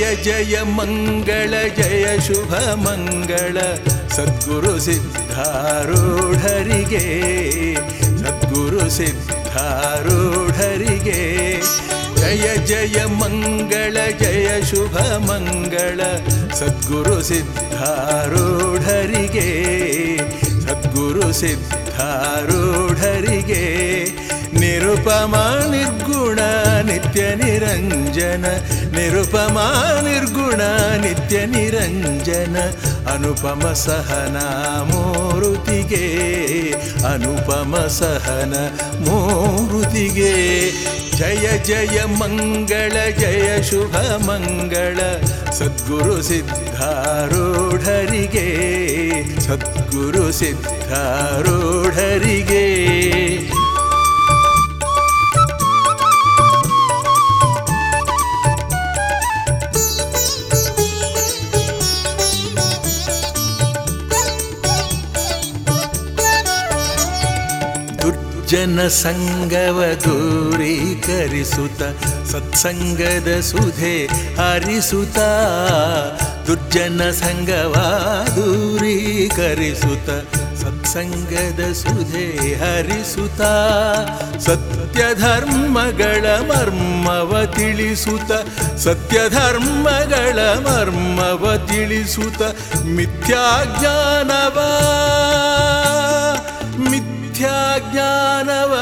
ಜಯ ಮಂಗಳ ಜಯ ಶುಭ ಮಂಗಳ ಸದ್ಗುರು ಸಿದ್ಧಾರೂಢರಿಗೆ ಸದ್ಗುರು ಸಿದ್ಧಾರೂಢರಿಗೆ ಜಯ ಜಯ ಮಂಗಳ ಜಯ ಶುಭ ಮಂಗಳ ಸದ್ಗುರು ಸಿದ್ಧಾರೂಢರಿಗೆ ಸದ್ಗುರು ಸಿದ್ಧಾರೂಢರಿಗೆ ನಿರುಪಮ ನಿರ್ಗುಣ ನಿತ್ಯ ನಿರಂಜನ ನಿರುಪಮ ನಿರ್ಗುಣ ನಿತ್ಯ ನಿರಂಜನ ಅನುಪಮ ಸಹನ ಮೂರುತಿಗೆ ಅನುಪಮ ಸಹನ ಮೂರುತಿಗೆ ಜಯ ಜಯ ಮಂಗಳ ಜಯ ಶುಭ ಮಂಗಳ ಸದ್ಗುರು ಸಿದ್ಧಾರೂಢರಿಗೆ ಸದ್ಗುರು ಸಿದ್ಧಾರೂಢರಿಗೆ ಜನ ಸಂಗವ ದೂರೀಕರಿಸುತ್ತ ಸತ್ಸಂಗದ ಸುಧೆ ಹರಿಸುತ್ತ ದುರ್ಜನ ಸಂಗವ ದೂರೀಕರಿಸುತ್ತ ಸತ್ಸಂಗದ ಸುಧೆ ಹರಿಸುತ್ತ ಸತ್ಯ ಧರ್ಮಗಳ ಮರ್ಮವ ತಿಳಿಸುತ್ತ ಸತ್ಯ ಧರ್ಮಗಳ ಮರ್ಮವ ತಿಳಿಸುತ್ತ ಮಿಥ್ಯಾಜ್ಞಾನವ ಮಿಥ್ಯಾಜ್ಞಾನವ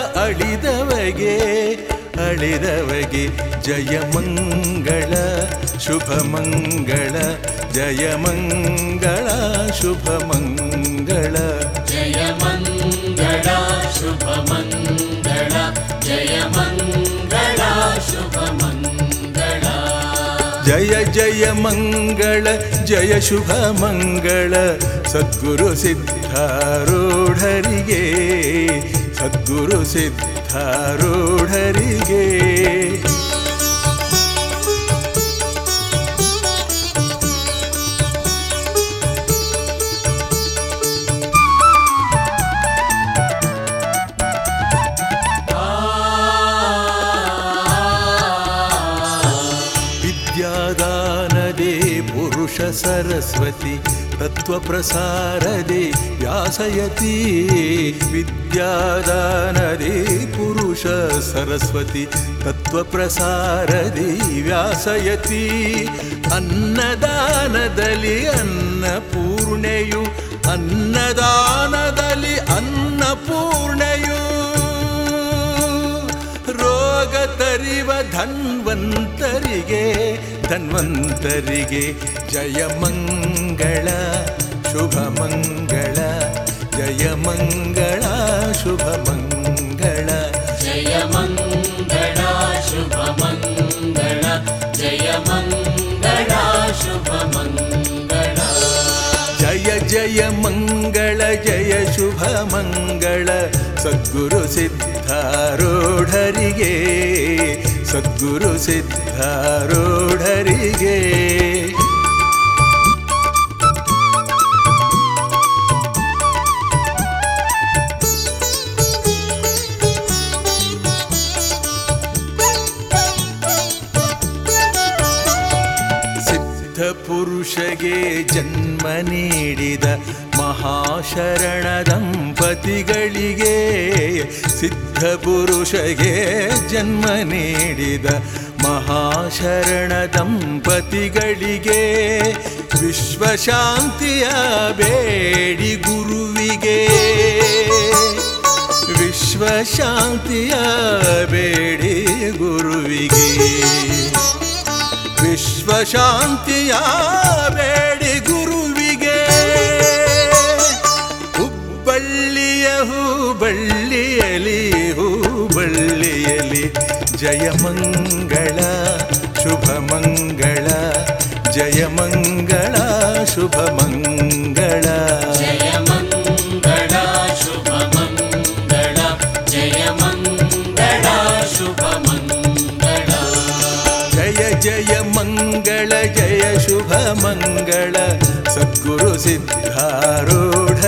ಅಳಿದವಗೆ ಜಯ ಮಂಗಳ ಶುಭ ಮಂಗಳ ಜಯ ಮಂಗಳ ಶುಭ ಮಂಗಳ ಜಯ ಮಂಗಳ ಶುಭ ಮಂಗಳ ಜಯ ಮಂಗಳ ಶುಭ ಮಂಗಳ ಜಯ ಜಯ ಮಂಗಳ ಜಯ ಶುಭ ಮಂಗಳ ಸದ್ಗುರು ಸಿದ್ಧಾರೂಢರಿಗೆ ಸದ್ಗುರು ಸಿದ್ಧಾರೂಢರಿಗೆ ವಿದ್ಯಾದಾನದೇ ಪುರುಷ ಸರಸ್ವತಿ ತತ್ವ ಪ್ರಸಾರದೆ ವ್ಯಾಸಯತಿ ವಿದ್ಯಾದಾನದೇ ಪುರುಷ ಸರಸ್ವತಿ ತತ್ವ ಪ್ರಸಾರದೆ ವ್ಯಾಸಯತಿ ಅನ್ನದಾನದಲ್ಲಿ ಅನ್ನಪೂರ್ಣೆಯು ಅನ್ನದಾನದಲ್ಲಿ ಅನ್ನಪೂರ್ಣೆಯು ರೋಗ ತರಿವ ಧನ್ವಂತರಿಗೆ ಜಯ ಮಂಗಳ ಶುಭ ಮಂಗಳ ಜಯ ಮಂಗಳ ಶುಭ ಮಂಗಳ ಜಯ ಮಂಗಳ ಶುಭ ಮಂಗಳ ಜಯ ಮಂಗಳ ಶುಭ ಮಂಗಳ ಜಯ ಜಯ ಮಂಗಳ ಜಯ ಶುಭ ಮಂಗಳ ಸದ್ಗುರು ಸಿದ್ಧಾರೂಢರಿಗೆ ಸದ್ಗುರು ಸಿದ್ಧಾರೂಢರಿಗೆ ಪುರುಷಗೆ ಜನ್ಮ ನೀಡಿದ ಮಹಾಶರಣ ದಂಪತಿಗಳಿಗೆ ಸಿದ್ಧ ಪುರುಷಗೆ ಜನ್ಮ ನೀಡಿದ ಮಹಾಶರಣ ದಂಪತಿಗಳಿಗೆ ವಿಶ್ವಶಾಂತಿಯ ಬೇಡಿ ಗುರುವಿಗೆ ವಿಶ್ವಶಾಂತಿಯ ಬೇಡಿ ಗುರುವಿಗೆ ವಿಶ್ವಶಾಂತಿಯ ಬೇಡಿ ಗುರುವಿಗೆ ಹುಬ್ಬಳ್ಳಿಯ ಹೂಬಳ್ಳಿಯಲಿ ಜಯ ಮಂಗಳ ಶುಭ ಮಂಗಳ ಜಯ ಮಂಗಳ ಶುಭ ಮಂಗಳ ಜಯ ಮಂಗಳ ಶುಭ ಮಂಗಳ ಜಯ ಮಂಗಳ ಶುಭ ಮಂಗಳ ಜಯ ಜಯ ಮಂಗಳ ಜಯ ಶುಭ ಮಂಗಳ ಸದ್ಗುರು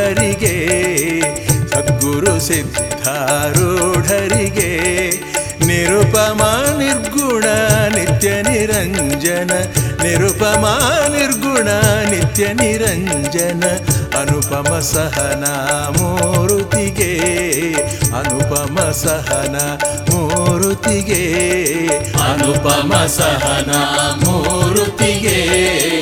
ಸಿದ್ಧಾರೂಢರಿಗೆ ಸದ್ಗುರು ಸಿದ್ಧಾರೂಢರಿಗೆ ನಿರುಪಮಾ ನಿರ್ಗುಣ ನಿತ್ಯ ನಿರಂಜನ ನಿರುಪಮಾ ನಿರ್ಗುಣ ನಿತ್ಯ ನಿರಂಜನ ಅನುಪಮ ಸಹನ ಮೂರುತಿಗೆ ಅನುಪಮ ಸಹನ ಮೂರುತಿಗೆ ಅನುಪಮ ಸಹನ ಮೂರುತಿಗೆ